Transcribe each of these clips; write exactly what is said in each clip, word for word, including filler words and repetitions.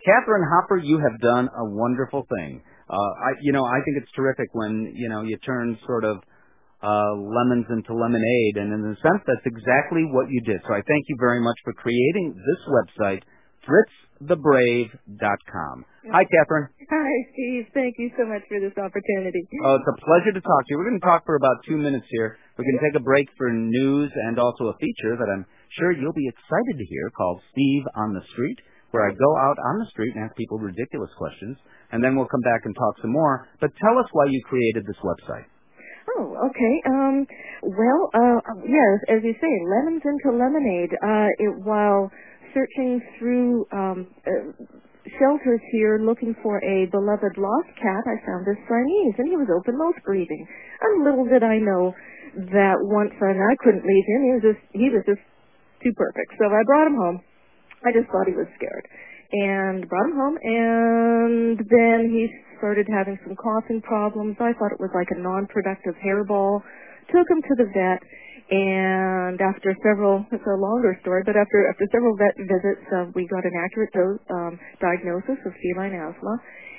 Catherine Hopper, you have done a wonderful thing. Uh, I, you know, I think it's terrific when, you know, you turn sort of uh, lemons into lemonade, and in a sense, that's exactly what you did. So I thank you very much for creating this website, fritz the brave dot com. Hi, Catherine. Hi, Steve. Thank you so much for this opportunity. Oh, it's a pleasure to talk to you. We're going to talk for about two minutes here. We're going to take a break for news and also a feature that I'm sure you'll be excited to hear called Steve on the Street, where I go out on the street and ask people ridiculous questions, and then we'll come back and talk some more. But tell us why you created this website. Oh, okay. Um, well, uh, yes, as you say, lemons into lemonade. Uh, it, while searching through um, uh, shelters here looking for a beloved lost cat, I found this Siamese, and he was open mouth breathing. And little did I know that once and I couldn't leave him, he was just he was just too perfect. So I brought him home. I just thought he was scared, and brought him home, and then he started having some coughing problems. I thought it was like a non-productive hairball. Took him to the vet, and after several, it's a longer story, but after after several vet visits, uh, we got an accurate do- um, diagnosis of feline asthma,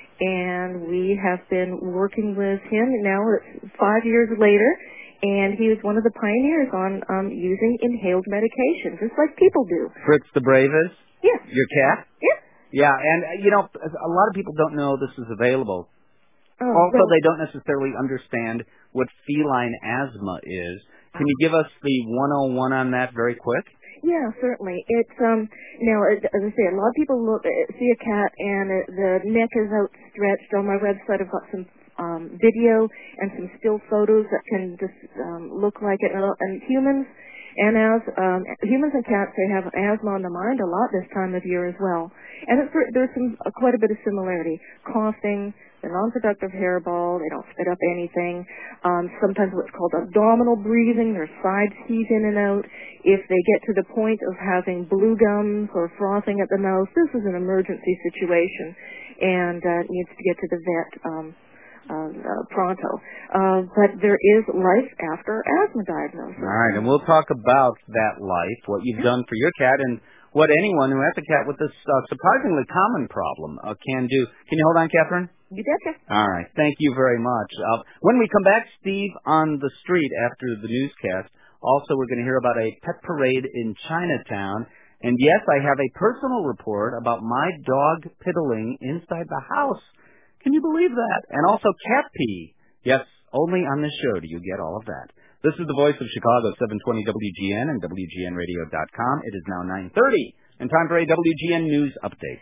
and we have been working with him. Now it's five years later, and he was one of the pioneers on um, using inhaled medication, just like people do. Fritz the Brave is? Yeah. Your cat? Yeah. Yeah, and, uh, you know, a lot of people don't know this is available. Oh, also, well, they don't necessarily understand what feline asthma is. Can you give us the one oh one on that very quick? Yeah, certainly. It's um now as I say, a lot of people look see a cat and it, the neck is outstretched. On my website, I've got some um, video and some still photos that can just um, look like it. And, and humans and as um, humans and cats, they have asthma on the mind a lot this time of year as well. And it's, there's some uh, quite a bit of similarity. Coughing, the non-productive hairball, they don't spit up anything. Um, sometimes what's called abdominal breathing, their sides heave in and out. If they get to the point of having blue gums or frothing at the mouth, this is an emergency situation and uh, needs to get to the vet um, uh, uh, pronto. Uh, but there is life after asthma diagnosis. All right, and we'll talk about that life, what you've done for your cat, and what anyone who has a cat with this uh, surprisingly common problem uh, can do. Can you hold on, Catherine? You betcha. All right. Thank you very much. Uh, when we come back, Steve on the Street after the newscast. Also, we're going to hear about a pet parade in Chinatown. And yes, I have a personal report about my dog piddling inside the house. Can you believe that? And also cat pee. Yes, only on this show do you get all of that. This is the Voice of Chicago, seven twenty W G N and W G N radio dot com. It is now nine thirty, and time for a W G N News Update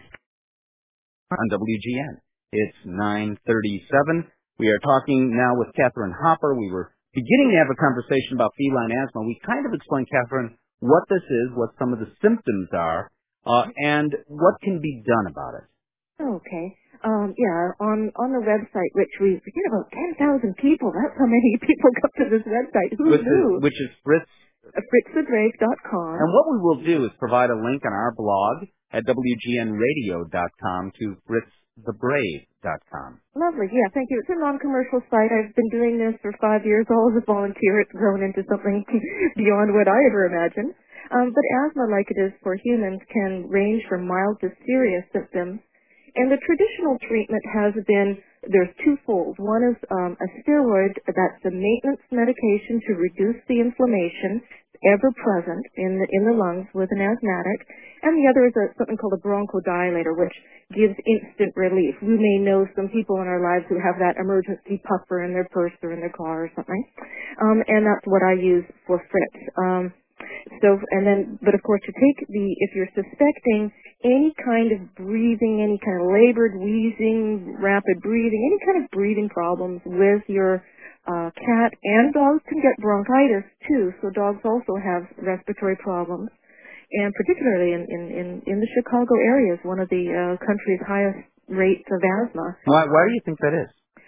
on W G N. It's nine thirty-seven. We are talking now with Catherine Hopper. We were beginning to have a conversation about feline asthma. We kind of explained, Catherine, what this is, what some of the symptoms are, uh, and what can be done about it. Okay. Um, yeah, on on the website, which we we get about ten thousand people. That's how many people go to this website. Who which knew? Is, which is Fritz. fritz the brave dot com. And what we will do is provide a link on our blog at W G N radio dot com to fritz the brave dot com. Lovely. Yeah, thank you. It's a non-commercial site. I've been doing this for five years, all as a volunteer. It's grown into something beyond what I ever imagined. Um, but asthma, like it is for humans, can range from mild to serious symptoms. And the traditional treatment has been, there's twofold. One is um, a steroid that's a maintenance medication to reduce the inflammation ever present in the, in the lungs with an asthmatic. And the other is a, something called a bronchodilator, which gives instant relief. We may know some people in our lives who have that emergency puffer in their purse or in their car or something. Um, and that's what I use for Fritz. Um, So, and then, but of course, to take the, if you're suspecting any kind of breathing, any kind of labored wheezing, rapid breathing, any kind of breathing problems with your uh, cat, and dogs can get bronchitis too, so dogs also have respiratory problems. And particularly in, in, in, in the Chicago area is one of the uh, country's highest rates of asthma. Why, why do you think that is?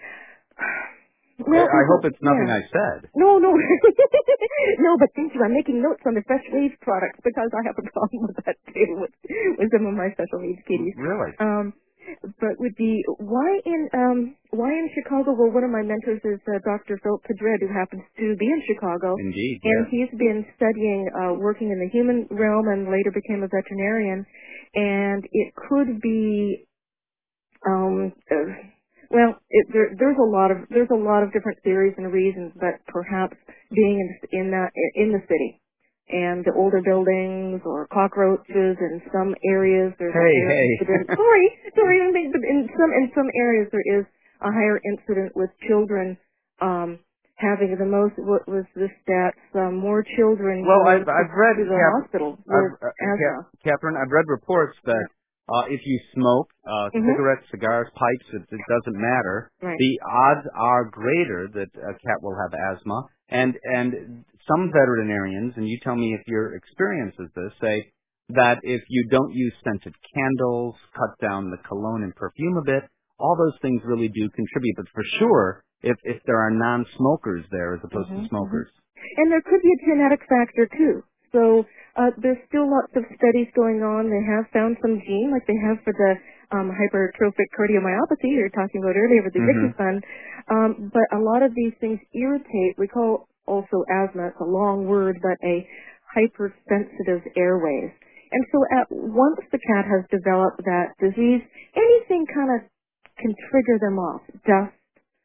Well, I hope it's nothing yeah. I said. No, no. No, but thank you. I'm making notes on the Fresh Waves products because I have a problem with that too, with, with some of my special needs kitties. Really? Um, but with the, why in, um, why in Chicago? Well, one of my mentors is uh, Doctor Philip Pedred, who happens to be in Chicago. Indeed, And yes. he's been studying, uh, working in the human realm and later became a veterinarian. and it could be, um, uh, well, it, there, there's a lot of there's a lot of different theories and reasons, but perhaps being in in that in the city and the older buildings or cockroaches in some areas there's hey, a higher hey. incident. Sorry, sorry, I think in some in some areas there is a higher incident with children um, having the most. What was the stats? Um, more children Well, going I've, to, I've read, to the Cap- hospital with I've, uh, asthma. Cap- Catherine, I've read reports that uh, if you smoke uh, Mm-hmm. cigarettes, cigars, pipes, it, it doesn't matter. Right. The odds are greater that a cat will have asthma. And and some veterinarians, and you tell me if your experience is this, say that if you don't use scented candles, cut down the cologne and perfume a bit, all those things really do contribute. But for sure, if if there are non-smokers there as opposed Mm-hmm. to smokers. And there could be a genetic factor too. So uh, there's still lots of studies going on. They have found some gene, like they have for the um, hypertrophic cardiomyopathy you were talking about earlier with the Mm-hmm. Ricky Fund. Um, but a lot of these things irritate. We call also asthma. It's a long word, but a hypersensitive airways. And so at once the cat has developed that disease, anything kind of can trigger them off. Dust,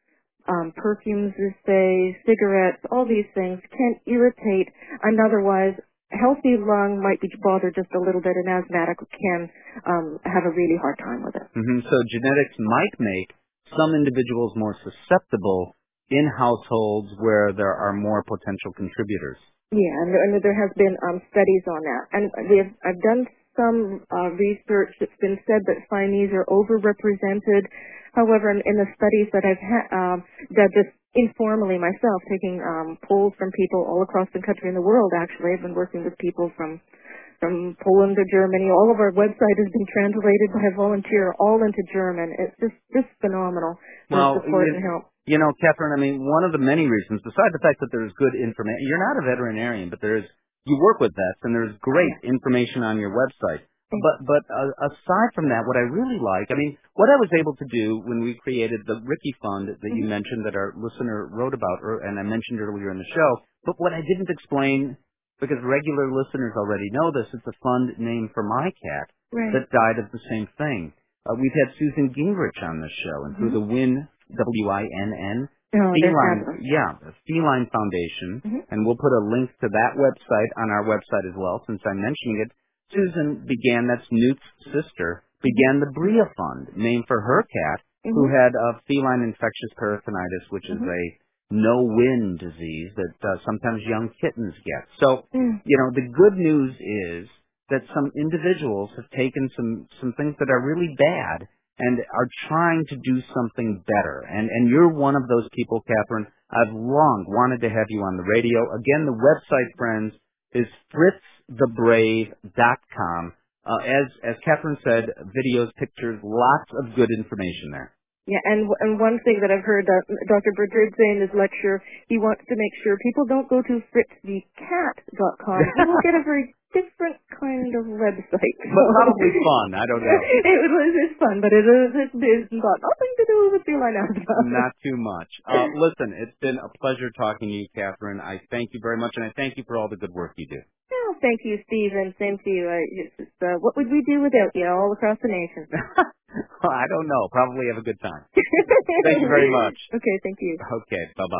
um, perfumes, as say, cigarettes, all these things can irritate an otherwise healthy lung might be bothered just a little bit, and asthmatic can um, have a really hard time with it. Mm-hmm. So genetics might make some individuals more susceptible in households where there are more potential contributors. Yeah, and, and there has been um, studies on that, and we have, I've done some uh, research that's been said that Siamese are overrepresented. However, in, in the studies that I've had, um, that just informally myself, taking um, polls from people all across the country and the world, actually, I've been working with people from from Poland to Germany. All of our website has been translated by a volunteer all into German. It's just just phenomenal, the Well, support you, and help. you know, Catherine, I mean, one of the many reasons, besides the fact that there's good information, you're not a veterinarian, but there's, you work with vets, and there's great Yeah. information on your website. But but uh, aside from that, what I really like, I mean, what I was able to do when we created the Ricky Fund that you Mm-hmm. mentioned that our listener wrote about, or, and I mentioned earlier in the show, but what I didn't explain, because regular listeners already know this, it's a fund named for my cat Right. that died of the same thing. Uh, we've had Susan Gingrich on this show, and through Mm-hmm. the WIN, W I N N, Oh, they're Feline, fabulous. yeah, the Feline Foundation, Mm-hmm. and we'll put a link to that website on our website as well, since I'm mentioning it. Susan began, that's Newt's sister, began the Bria Fund, named for her cat, Mm-hmm. who had a feline infectious peritonitis, which is Mm-hmm. a no-win disease that uh, sometimes young kittens get. So, Mm. you know, the good news is that some individuals have taken some, some things that are really bad and are trying to do something better. And, and you're one of those people, Catherine. I've long wanted to have you on the radio. Again, the website, friends, is fritz the brave dot com. Uh, as, as Catherine said, videos, pictures, lots of good information there. Yeah, and and one thing that I've heard uh, Doctor Bridger say in his lecture, he wants to make sure people don't go to fritz the cat dot com. You will get a very different kind of website. But probably fun. I don't know. it was it's fun, but it is it is got nothing to do with feline asthma. Not too much. Uh, listen, it's been a pleasure talking to you, Catherine. I thank you very much, and I thank you for all the good work you do. Well, thank you, Steve, and same to you. I, it's just, uh, what would we do without you all across the nation? I don't know. Probably have a good time. Thank you very much. Okay, thank you. Okay, bye-bye.